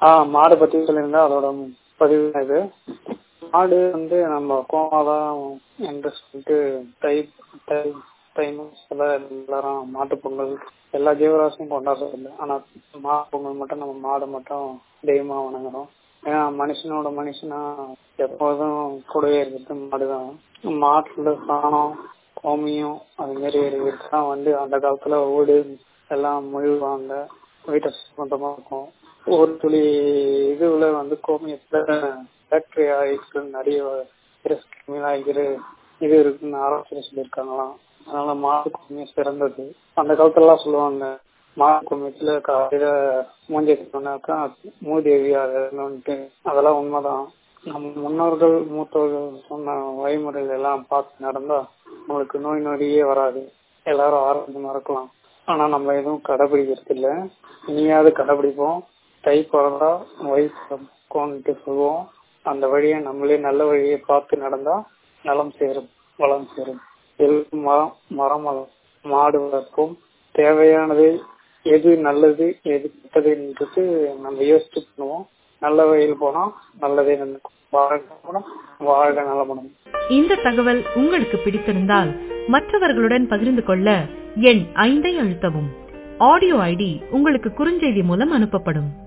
மாடு பத்தி சொல்லியிருந்தா அதோட பதிவு இது. மாடு நம்ம கோமாதான் என்று சொல்லிட்டு தை மாசத்துல எல்லாரும் மாட்டு பொங்கல் எல்லா ஜீவராசியும் கொண்டாடுறது இல்லை. ஆனா மாட்டு பொங்கல் மட்டும் நம்ம மாடு மட்டும் தெய்வமா வணங்குறோம். ஏன்னா மனுஷனோட மனுஷனா எப்போதும் கூடவே இருக்கிறது மாடுதான். மாட்டுல சாணம் கோமியம் அது மாதிரி இருக்கெல்லாம் அந்த காலத்துல ஓடு எல்லாம் முழுவாங்க, வீட்டை சுத்தமா இருக்கும். ஒரு துளி இதுல கோமியத்துல பாக்டீரியா நிறைய இது இருக்குன்னு ஆராய்ச்சி சொல்லியிருக்காங்களாம். அதனால மாட்டு கோமியம் சிறந்தது. அந்த காலத்துல எல்லாம் சொல்லுவாங்க மாட்டு கோமியத்துல காலையில மூஞ்சி சொன்னாக்கா மூதேவி அதுன்ட்டு. அதெல்லாம் உண்மைதான். நம்ம முன்னோர்கள் மூத்தோர்கள் சொன்ன வழிமுறைகள் எல்லாம் பார்த்து நடந்தா நம்மளுக்கு நோய் நொடியே வராது, எல்லாரும் ஆரோக்கியமா இருக்கலாம். ஆனா நம்ம எதுவும் கடைபிடிக்கிறது இல்லை. இனியாவது கடைபிடிப்போம். தை பிறந்தா வயிற்று சொல்லுவோம். அந்த வழியை நம்மளே நல்ல வழியை பார்த்து நடந்தா நலம் சேரும், வளம் சேரும். மரம் மாடு வளர்ப்போம். தேவையானது எது நல்லது எது கெட்டதுன்றது நம்ம யோசிச்சு பண்ணுவோம். நல்ல வழியில் போனா நல்லதே நடக்கும். வாழ்க நலமுடன். இந்த தகவல் உங்களுக்கு பிடித்திருந்தால் மற்றவர்களுடன் பகிர்ந்து கொள்ள எண் 5 அழுத்தவும். ஆடியோ ஐடி உங்களுக்கு குறுஞ்செய்தி மூலம் அனுப்பப்படும்.